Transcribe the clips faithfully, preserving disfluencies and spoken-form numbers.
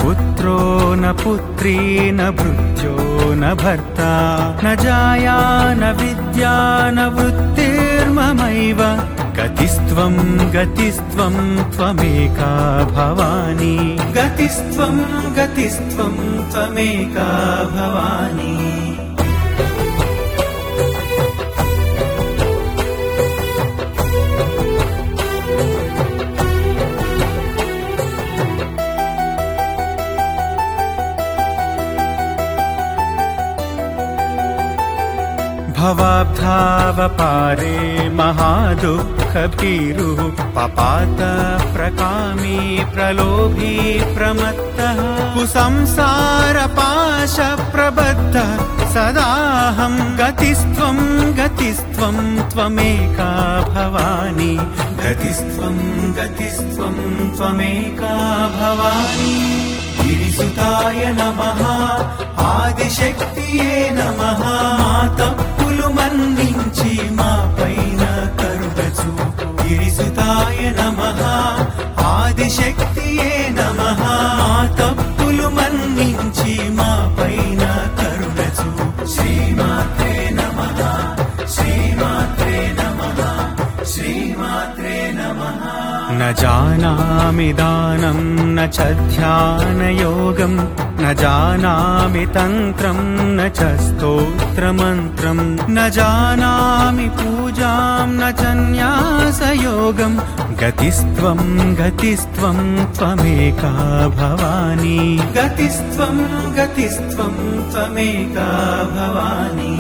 पुत्रो न पुत्री न भृत्यो न भर्ता न जाया न विद्या न वृत्तिर्ममैव गतिस्त्वं गतिस्त्वं त्वमेका भवानी गतिस्त्वं गतिस्त्वं त्वमेका भवानी भवाब्धावपारे महादुःखभीरुः पपात प्रकामी प्रलोभी प्रमत्तः कुसंसारपाशप्रबद्धः सदाहं गतिस्त्वं गतिस्त्वं त्वमेका भवानी गतिस्त्वं गतिस्त्वं त्वमेका भवानी गिरिसुताय नमः आदिशक्तिये नमः तప్పులు మన్నించి మా పైన కరుణ చూపు గిరిసుతాయ నమః ఆదిశక్తియే నమః తప్పులు మన్నించి మా పైన కరుణ చూపు శ్రీమాత్రే నమః శ్రీమాత్రే నమః శ్రీమాత్రే నమః न जानामि दानं न च ध्यानयोगं न जानामि तन्त्रं न च स्तोत्रमन्त्रं न जानामि पूजां न च न्यासयोगं गतिस्त्वं गतिस्त्वं त्वमेका भवानी गतिस्त्वं गतिस्त्वं त्वमेका भवानी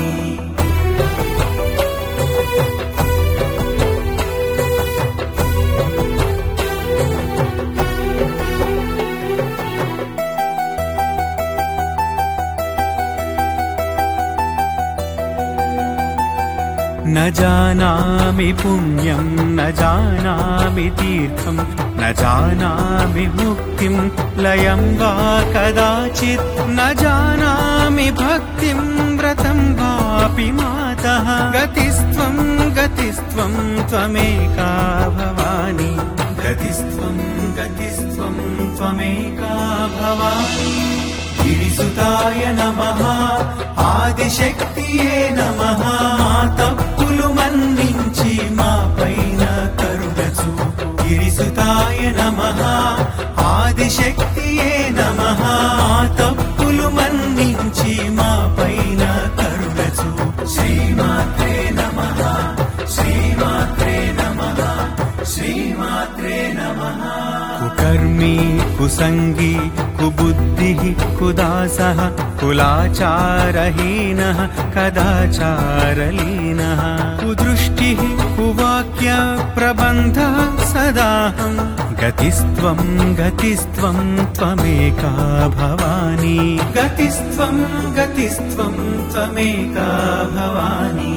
न जानामि पुण्यं न जानामि तीर्थं न जानामि मुक्तिं लयं वा कदाचित् न जानामि भक्तिं व्रतं वापि मातः गतिस्त्वं गतिस्त्वं त्वमेका भवानी गतिस्त्वं गतिस्त्वं त्वमेका भवानी गिरिसुताय नमः आदिशक्तिये नमः తప్పులు మన్నించి మా పైన కరుణ చూపు గిరిసుతాయ నమః ఆదిశక్తియే నమః తప్పులు మన్నించి మా పైన కరుణ చూపు శ్రీమాత్రే నమః శ్రీమాత్రే నమః శ్రీమాత్రే నమః కుకర్మి కుసంగి కుబుద్ధిః కుదాసః కులాచారహీనః కదాచారలీనః కుదృష్టిః కువాక్య ప్రబంధః సదాహం గతిస్త్వం గతిస్త్వం త్వమేకా భవానీ గతిస్త్వం గతిస్త్వం త్వమేకా భవానీ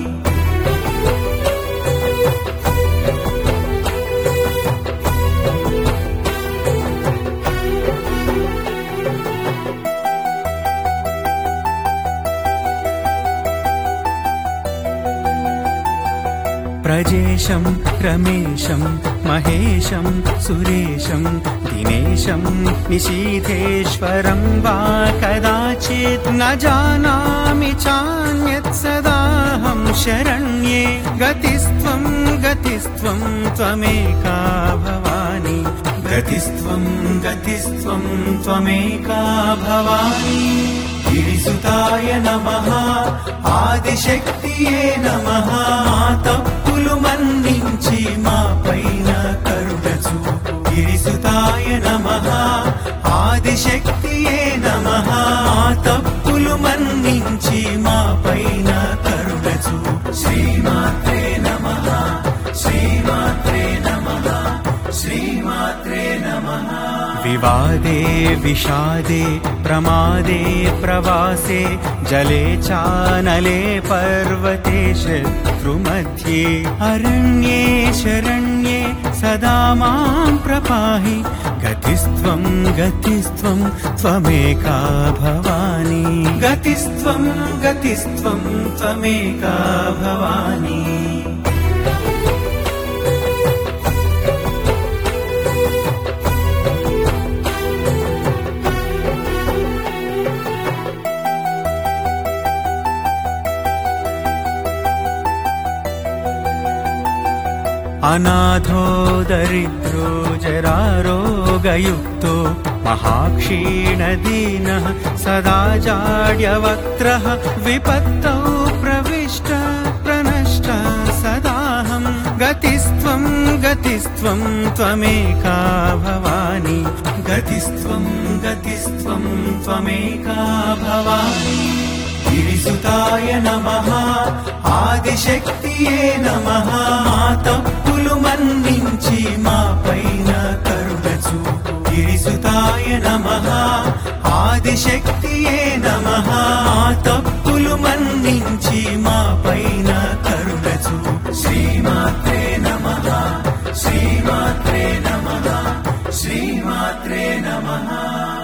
प्रजेशं रमेशं महेशं सुरेशं दिनेशं निशीथेश्वरं वा कदाचित् न जानामि चान्यत् सदाहं शरण्ये गतिस्त्वं गतिस्त्वं त्वमेका भवानी गतिस्त्वं गतिस्त्वं त्वमेका भवानी गिरिसुताय नमः आदिशक्तिये नमः తప్పులు మన్నించి మా పైన కరుణ చూపు గిరిసుతాయ నమః ఆదిశక్తియే నమః తప్పులు మన్నించి మా పైన కరుణ చూపు శ్రీమాత్రే నమః శ్రీమాత్రే నమః శ్రీమాత్రే నమః వివాదే విషాదే ప్రమాదే ప్రవాసే జలే చానలే పర్వతే శత్రుमध्ये అరణ్యే శరణ్యే సదా మాం ప్రపాహి గతిస్త్వం గతిస్త్వం త్వమేకా భవానీ గతిస్త్వం గతిస్త్వం త్వమేకా భవానీ అనాథో దరిద్రో జరారోగయుక్తో మహాక్షీణదీనః సదా జాడ్యవక్త్రః విపత్తౌ ప్రవిష్ట ప్రనష్ట సదాహం గతిస్త్వం గతిస్త్వం త్వమేకా భవాని గతిస్త్వం గతిస్త్వం త్వమేకా భవాని గిరిసుతాయ నమః ఆదిశక్తియే నమః మా తప్పులు మన్నించి మా పైన కరుణ చూపు గిరిసుతాయ నమః ఆదిశక్తియే నమః మా తప్పులు మన్నించి మా పైన కరుణ చూపు శ్రీమాత్రే నమః శ్రీమాత్రే నమః శ్రీమాత్రే నమః